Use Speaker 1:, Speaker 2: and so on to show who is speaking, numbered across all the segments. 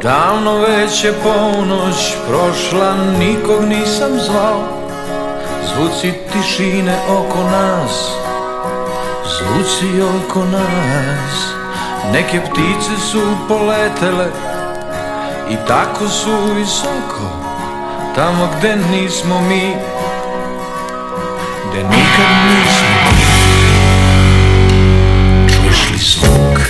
Speaker 1: Davno već je ponoć prošla, nikog nisam zvao. Zvuci tišine oko nas, zvuci oko nas. Neke ptice su poletele i tako su visoko, tamo gde nismo mi, gde nikad nismo. Čuješ li zvuk?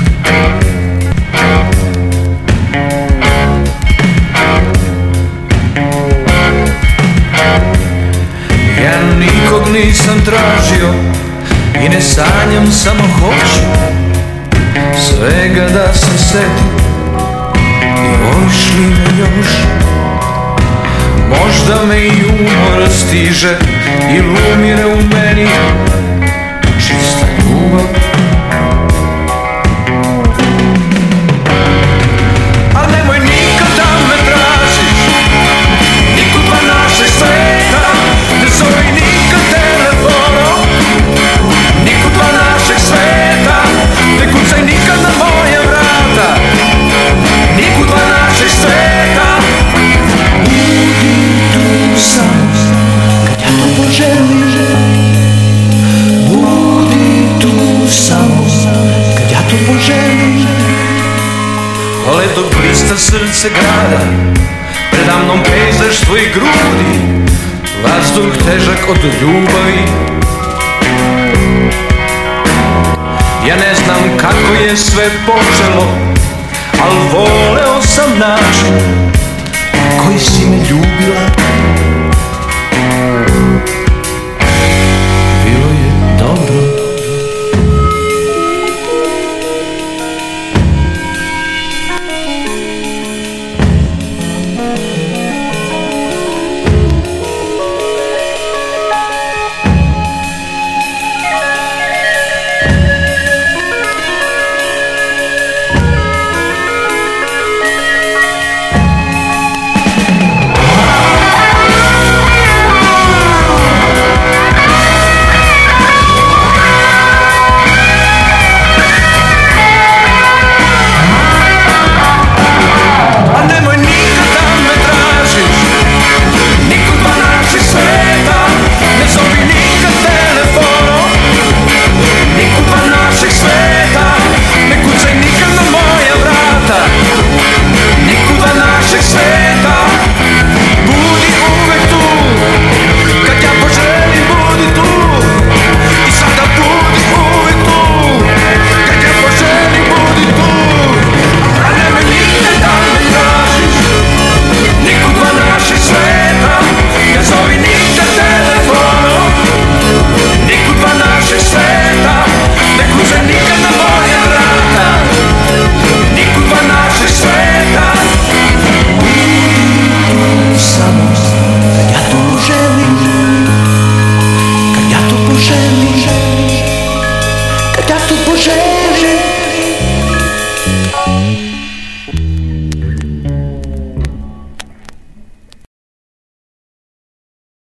Speaker 1: Ja nikog nisam tražio i ne sanjam, samo hoću svega da se setim. I voliš li me još? Možda me i umor stiže ili umire u meni čista ljubav. Al nemoj nikad da me tražiš, nikud van našeg sveta. Ne zovi nikad telefonom, nikud van našeg sveta. Ne kucaj nikad na moje vrata, nikud van našeg sveta. Budi tu sam, kad ja to poželim. Budi tu sam, kad ja to poželim. Ledo blista srce grada, preda mnom pejzaž tvojih grudi, vazduh težak od ljubavi. Ja ne znam kako je sve počelo, al voleo sam način koji si me ljubila.